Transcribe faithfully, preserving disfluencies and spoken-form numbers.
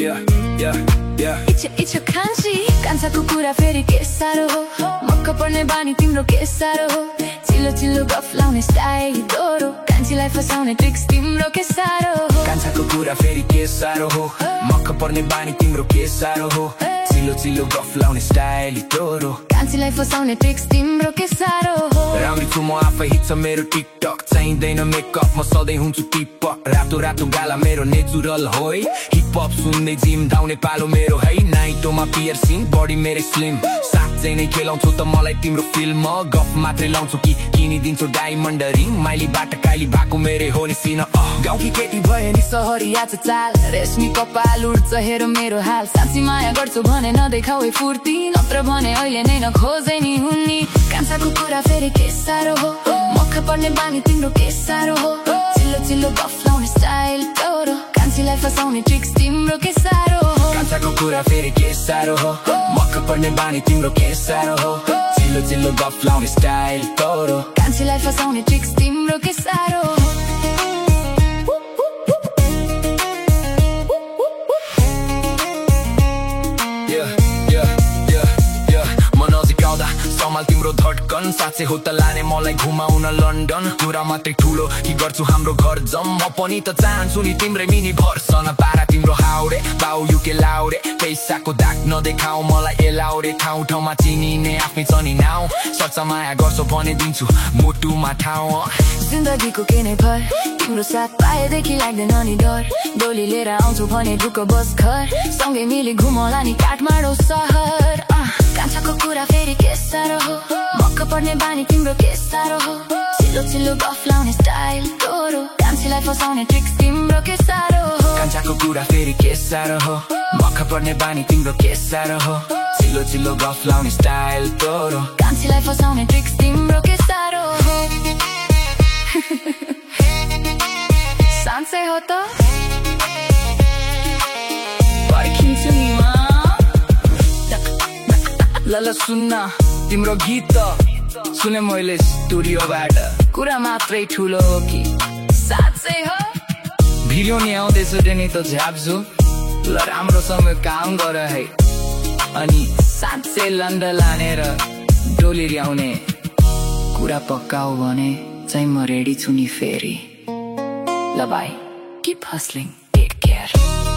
yeah, yeah, yeah. इच्छा इच्छा खान्छी कान्छाको कुरा फेरि के साह्रो हो मक्क पर्ने बानी तिम्रो के साह्रो हो चिल्लो चिल्लो गफ लाउने स्टाइल दोहोरो कान्छीलाई फसाउने ट्रिक्स तिम्रो के साह्रो हो कान्छाको कुरा फेरि के साह्रो हो मक्क पर्ने बानी तिम्रो के साह्रो हो चिल्लो चिल्लो गफ लाउने स्टाइल दोहोरो कान्छीलाई फसाउने ट्रिक्स तिम्रो के साह्रो हो राम्री छु म आफै हिट छ मेरो टिकटक चाहिँदैन मेकअप म सधैँ हुन्छु टिपक रातो रातो गाला मेरो नेचुरल हो हिपहप सुन्दै जिम धाउने पालो मेरो है नाइटोमा पियर्सिङ बडी मेरो स्लिम साँच्चै नै खेलाउँछौ त मलाई तिम्रो फिल्म गफ मात्रै लाउँछौ कि किनिदिन्छौ डायमन्ड रिङ माइलीबाट काइली भएको मेरै हो नि सिन गाउँकी केटी भयो नि सहरी आज चाल रेशमी कपाल उड्छ हेर मेरो हाल साँच्ची माया गर्छु भने नदेखाउ है फुर्ती नत्र भने अहिले नै नखोजे नि हुन्नी कान्छाको कुरा फेरि के साह्रो हो मक्ख पर्ने बानी तिम्रो के साह्रो हो चिल्लो चिल्लो गफ लाउने स्टाइल दोहोरो कान्छीलाई फसाउने ट्रिक्स तिम्रो के साह्रो हो कान्छाको कुरा फेरि के साह्रो हो मक्ख पर्ने बानी तिम्रो के साह्रो हो चिल्लो चिल्लो गफ लाउने स्टाइल दोहोरो कान्छीलाई फसाउने ट्रिक्स तिम्रो के साह्रो हो सम्हाल तिम्रो धड्कन साँच्चै हो त लाने मलाई घुमाउन लन्डन कुरा मात्रै ठुलो कि गर्छु हाम्रो घर जम म पनि त चाहन्छु नि तिम्रै मिनी भर्सन पारा तिम्रो हाउरे बाउ युके लाउरे पैसाको दाग नदेखाऊ मलाई एलाउरे ठाउँ ठाउँमा चिनिने आफ्नै छ नि नाउ सच्चा माया गर्छौ भने दिन्छु मुटुमा ठाउँ जिन्दगीको के नै भर तिम्रो साथ पाएदेखि लाग्दैन नि डर डोली लिएर आउँछु भने ढुक्क बस घर सँगै मिली घुमौला नि काठमाडौँ सहर कान्छाको कुरा फेरि के साह्रो हो मक्क पर्ने बानी तिम्रो के साह्रो हो चिल्लो चिल्लो गफ लाउने स्टाइल दोहोरो कान्छीलाई फसाउने ट्रिक्स तिम्रो के साह्रो हो कान्छाको कुरा फेरि के साह्रो हो मक्क पर्ने बानी तिम्रो के साह्रो हो चिल्लो चिल्लो गफ लाउने स्टाइल दोहोरो कान्छीलाई फसाउने ट्रिक्स तिम्रो के साह्रो हो साँच्चै हो त पर्खिन्छु नि म ल सुन्न तिम्रो गीत त सुने मैले स्टुडियोबाट कुरा मात्रै ठुलो हो कि साँच्चै हो भिडियो नि आउँदैछ नि त झ्याप्छु ल राम्रोसँग काम गर है अनि साँच्चै लन्ड लाने र डोली ल्याउने कुरा पक्काऊ भने चाहिँ म रेडी छु नि फेरि ल bye keep hustling take care